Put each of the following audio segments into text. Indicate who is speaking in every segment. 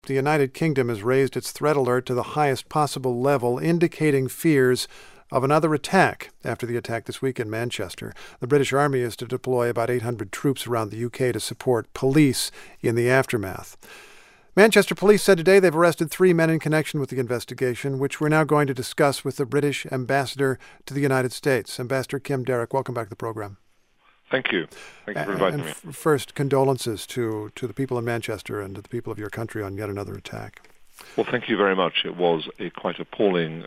Speaker 1: The United Kingdom has raised its threat alert to the highest possible level, indicating fears of another attack after the attack this week in Manchester. The British Army is to deploy about 800 troops around the UK to support police in the aftermath. Manchester police said today they've arrested 3 men in connection with the investigation, which we're now going to discuss with the British ambassador to the United States. Ambassador Kim Darroch, welcome back to the program.
Speaker 2: Thank you. Thank you for inviting me.
Speaker 1: First, condolences to the people in Manchester and to the people of your country on yet another attack.
Speaker 2: Well, thank you very much. It was a quite appalling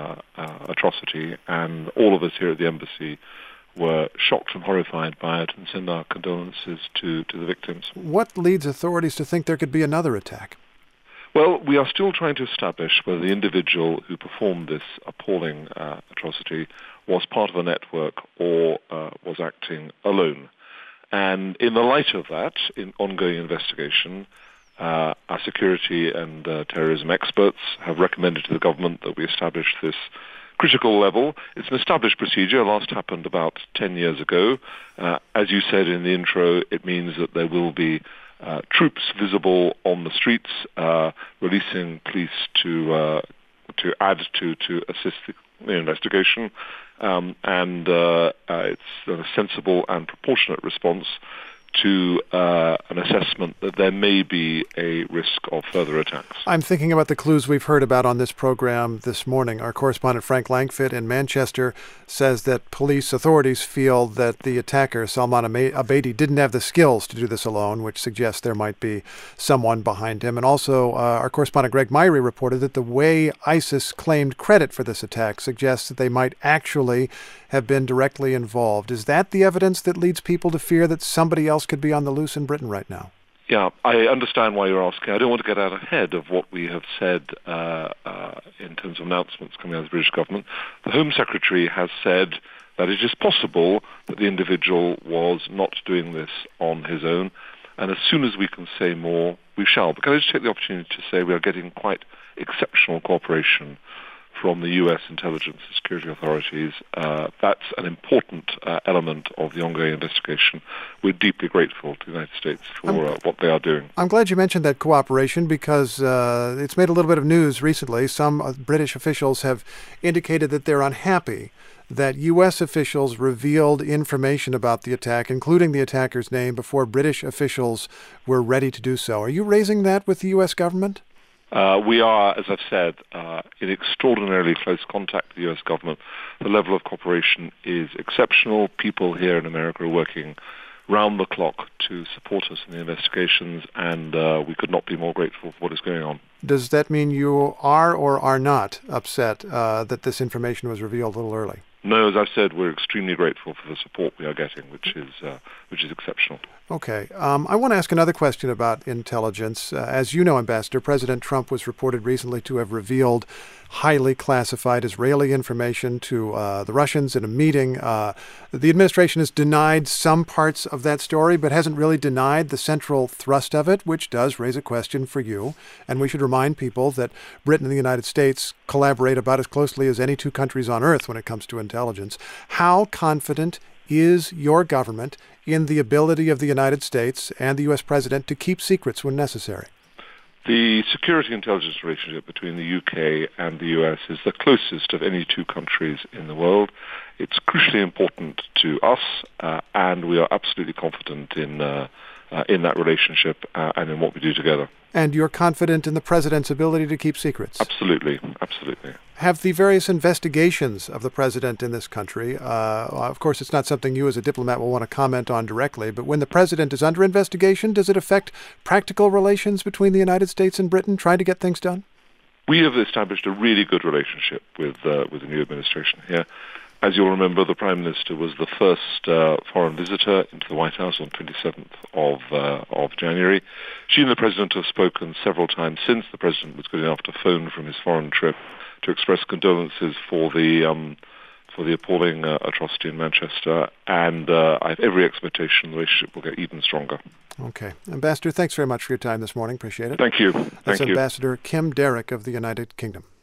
Speaker 2: atrocity, and all of us here at the embassy were shocked and horrified by it and send our condolences to the victims.
Speaker 1: What leads authorities to think there could be another attack?
Speaker 2: Well, we are still trying to establish whether the individual who performed this appalling atrocity was part of a network or was acting alone. And in the light of that, in ongoing investigation, our security and terrorism experts have recommended to the government that we establish this critical level. It's an established procedure. Last happened about 10 years ago. As you said in the intro, it means that there will be troops visible on the streets, releasing police to add to assist the investigation, and it's a sensible and proportionate response to an assessment that there may be a risk of further attacks.
Speaker 1: I'm thinking about the clues we've heard about on this program this morning. Our correspondent Frank Langfitt in Manchester says that police authorities feel that the attacker, Salman Abedi, didn't have the skills to do this alone, which suggests there might be someone behind him. And also, our correspondent Greg Myrie reported that the way ISIS claimed credit for this attack suggests that they might actually have been directly involved. Is that the evidence that leads people to fear that somebody else could be on the loose in Britain right now?
Speaker 2: Yeah, I understand why you're asking. I don't want to get out ahead of what we have said in terms of announcements coming out of the British government. The Home Secretary has said that it is possible that the individual was not doing this on his own, and as soon as we can say more, we shall. But can I just take the opportunity to say we are getting quite exceptional cooperation from the U.S. intelligence and security authorities. That's an important element of the ongoing investigation. We're deeply grateful to the United States for what they are doing.
Speaker 1: I'm glad you mentioned that cooperation because it's made a little bit of news recently. Some British officials have indicated that they're unhappy that U.S. officials revealed information about the attack, including the attacker's name, before British officials were ready to do so. Are you raising that with the U.S. government?
Speaker 2: We are, as I've said, in extraordinarily close contact with the U.S. government. The level of cooperation is exceptional. People here in America are working round the clock to support us in the investigations, and we could not be more grateful for what is going on.
Speaker 1: Does that mean you are or are not upset that this information was revealed a little early?
Speaker 2: No, as I've said, we're extremely grateful for the support we are getting, which is exceptional.
Speaker 1: Okay. I want to ask another question about intelligence. As you know, Ambassador, President Trump was reported recently to have revealed highly classified Israeli information to the Russians in a meeting. The administration has denied some parts of that story, but hasn't really denied the central thrust of it, which does raise a question for you. And we should remind people that Britain and the United States collaborate about as closely as any two countries on earth when it comes to intelligence. How confident is your government in the ability of the United States and the U.S. president to keep secrets when necessary?
Speaker 2: The security intelligence relationship between the UK and the US is the closest of any two countries in the world. It's crucially important to us, and we are absolutely confident in that relationship and in what we do together.
Speaker 1: And you're confident in the president's ability to keep secrets?
Speaker 2: Absolutely, absolutely.
Speaker 1: Have the various investigations of the president in this country, of course it's not something you as a diplomat will want to comment on directly, but when the president is under investigation, does it affect practical relations between the United States and Britain trying to get things done?
Speaker 2: We have established a really good relationship with the new administration here. As you'll remember, the Prime Minister was the first foreign visitor into the White House on 27th of January. She and the President have spoken several times since. The President was good enough to phone from his foreign trip to express condolences for the appalling atrocity in Manchester, and I have every expectation the relationship will get even stronger.
Speaker 1: Okay. Ambassador, thanks very much for your time this morning. Appreciate it.
Speaker 2: Thank you.
Speaker 1: That's Ambassador Kim Darroch of the United Kingdom.